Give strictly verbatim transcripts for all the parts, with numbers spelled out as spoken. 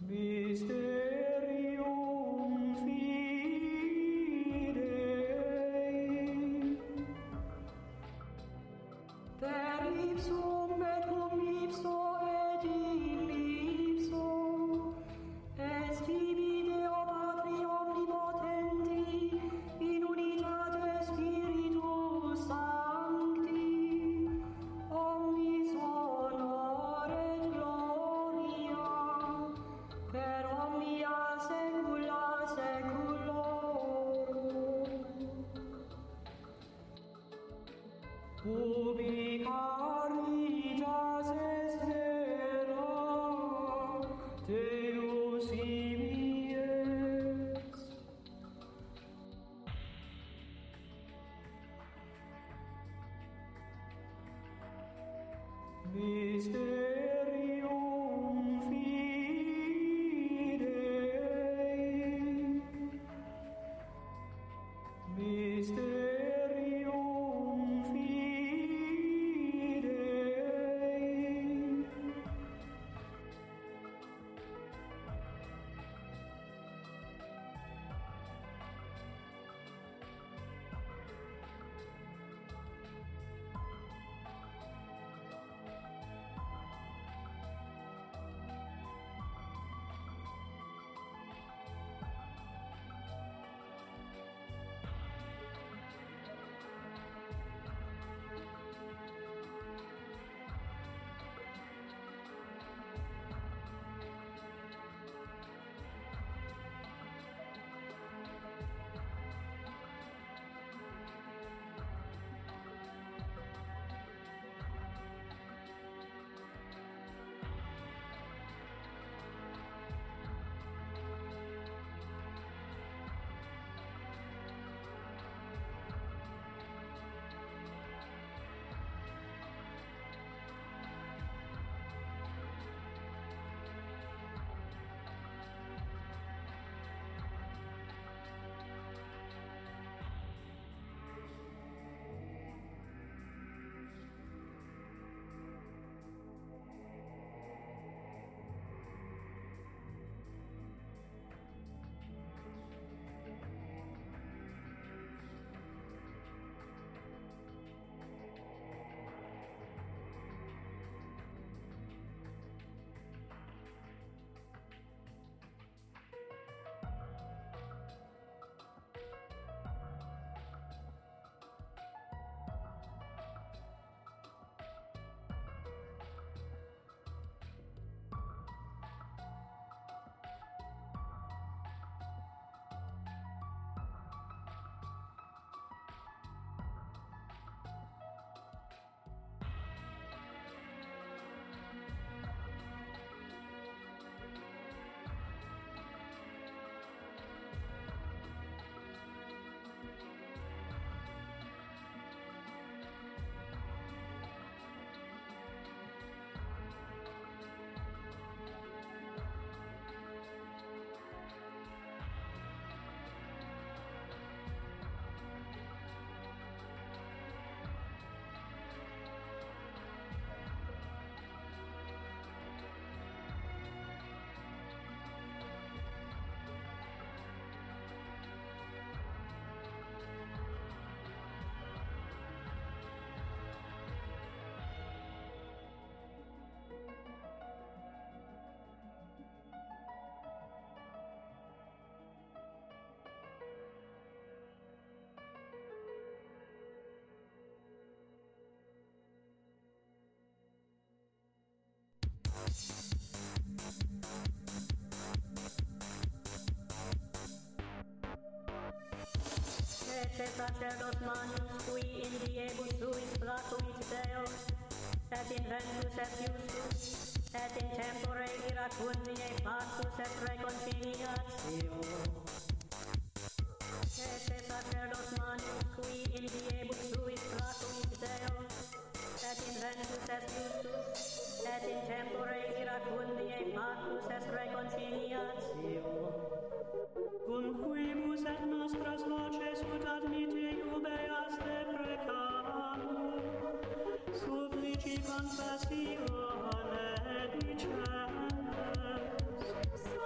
Mysterium Fidei. Per ipsum et cum ipso et in ipso est tibi Deo Patri omnipotenti in unitate Spiritus Sancti omnis honor et gloria per omnia saecula saeculorum. Ubi caritas estera Deus ibi est. Mysterium Fidei. Mysterium Fidei. Ecce sacerdos manus cui in diebus suis platuit Deus, et in ventus et justus, et in tempore iracundiae pactus et reconciliatio. Ecce sacerdos manus cui in diebus suis platuit Deus, et in ventus et justus, et in tempore iracundiae pactus et reconciliatio. Cum quibus et nostras voces ut admite iubeas deprecamus, supplici confessione dicens.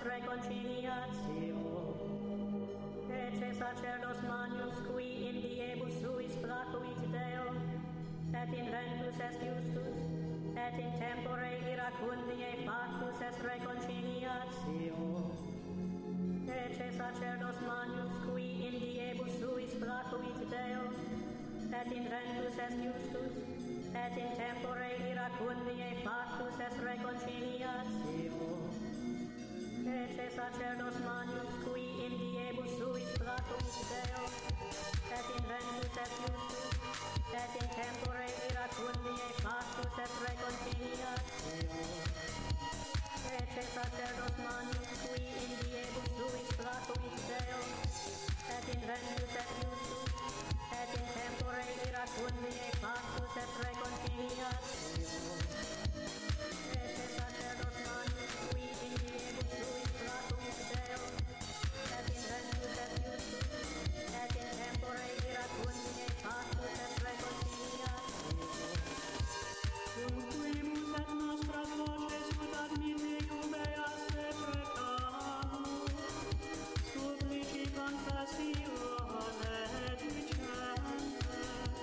reconciliatio. Ecce sacerdos manius qui in diebus suis placuit Deo, et inventus est justus, et in tempore iracundiae factus est reconciliatio. Ecce sacerdos manius qui in diebus suis placuit Deo, et inventus est justus, et in tempore iracundiae factus est reconciliatio. Ecce sacerdos manius qui in diebus suis placuit Deo, et inventus est justus, et in tempore iracundiae factus est reconciliatio. Ecce sacerdos manius qui in diebus suis placuit Deo, et inventus est justus, et in tempore iracundiae factus est reconciliatio. Ecce sacerdos manius qui in diebus suis placuit Deo, et inventus est justus, et in tempore iracundiae factus est reconciliatio. Cum quimus et nostras voces ut admite iubeas de peccamus, supplici confessione dicentes.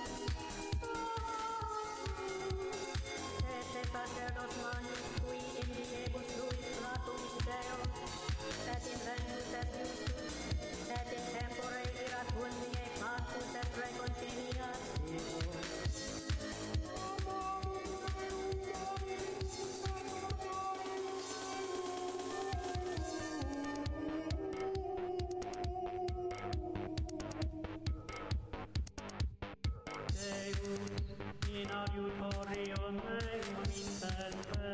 Ecce sacerdos manius qui in diebus suis placuit Deo, et inventus est justus, et in tempore iracundiae factus est reconciliatio. Deus, in adiutorium meum intende.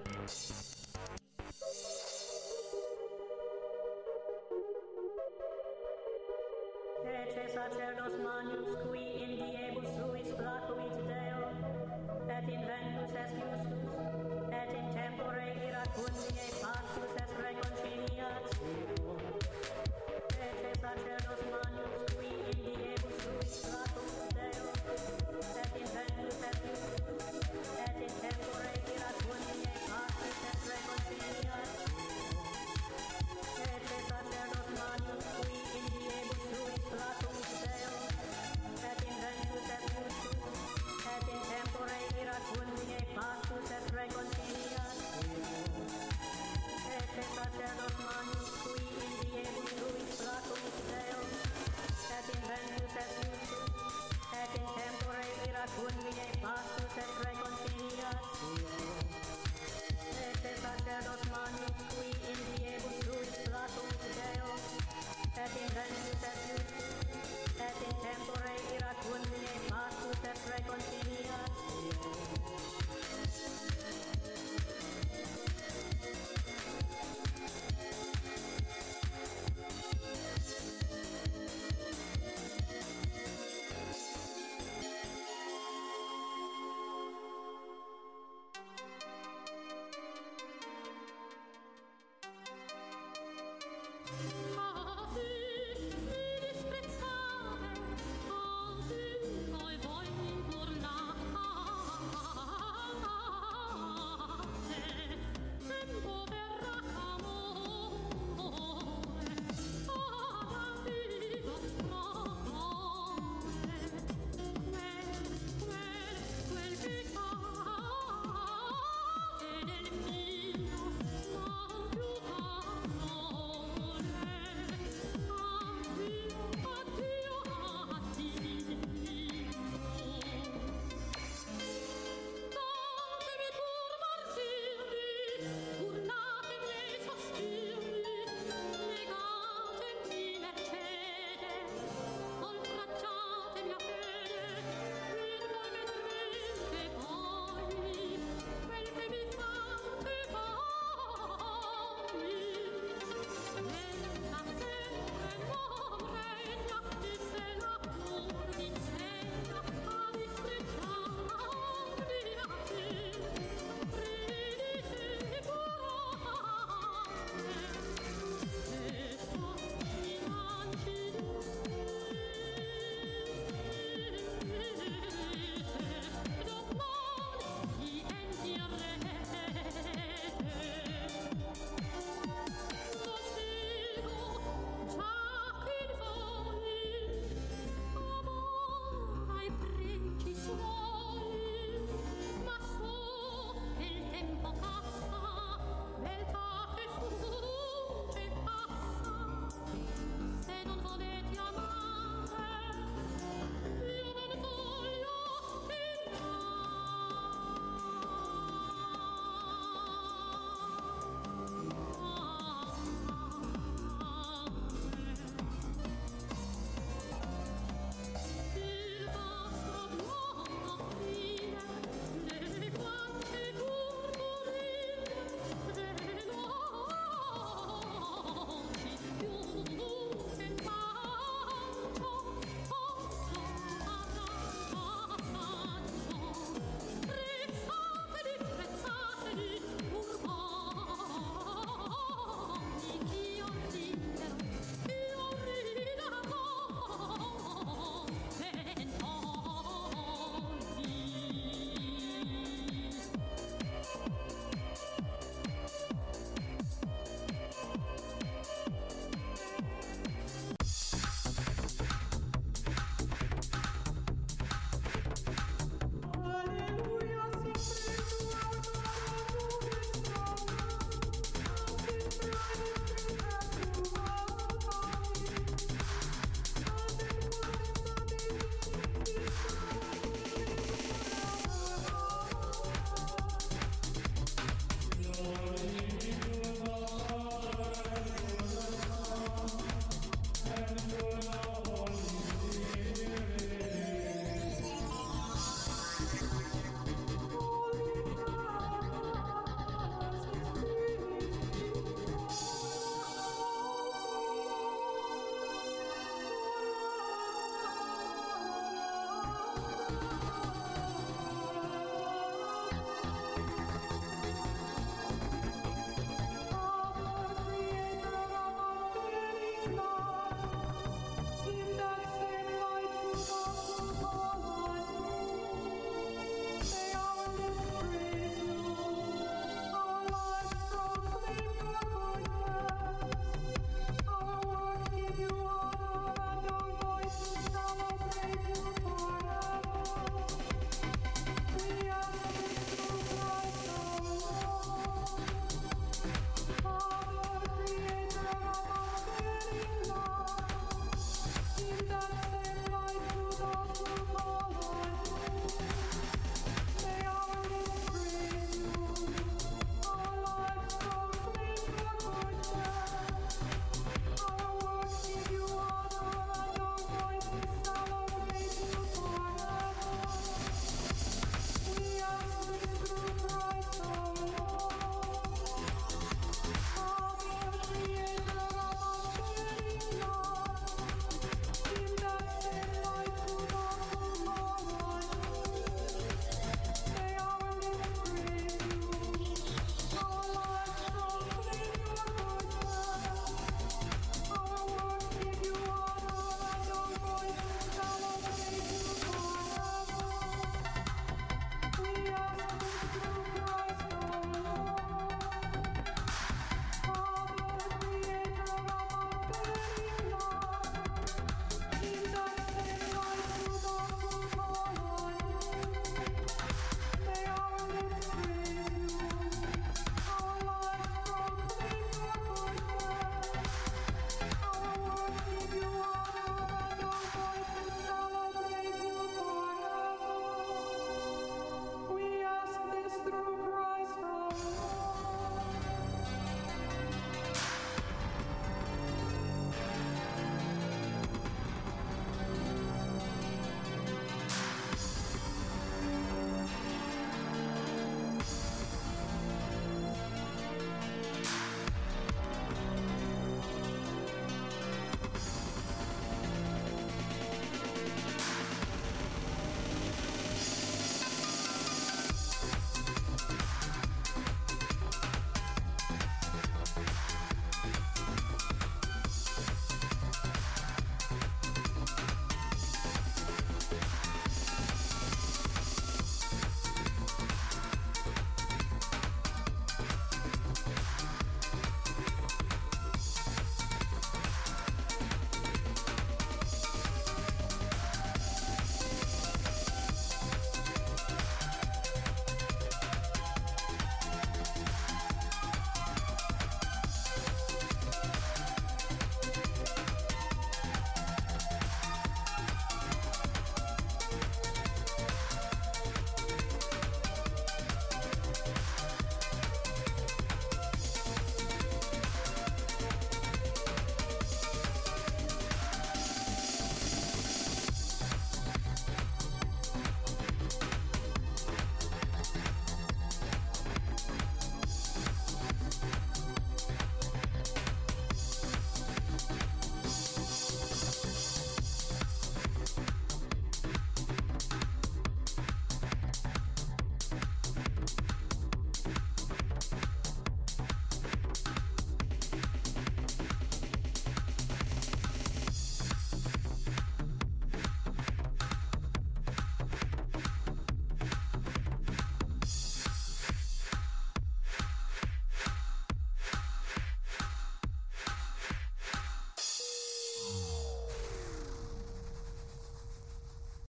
Ecce sacerdos manius qui in diebus suis placuit Deo, et inventus est justus, et in tempore iracundiae factus est reconciliatio. Ecce sacerdos manius qui in diebus suis placuit Deo, et inventus est justus, et in tempore iracundiae factus est reconciliatio. Ecce sacerdos manius qui in diebus suis placuit Deo, et inventus est justus, et in tempore iracundiae factus est reconciliatio. Ecce sacerdos manius qui in diebus suis placuit Deo, et inventus est justus, et in tempore iracundiae factus est reconciliatio. Ecce sacerdos manius qui in diebus suis placuit Deo, et inventus est justus, et in tempore iracundiae factus est reconciliatio.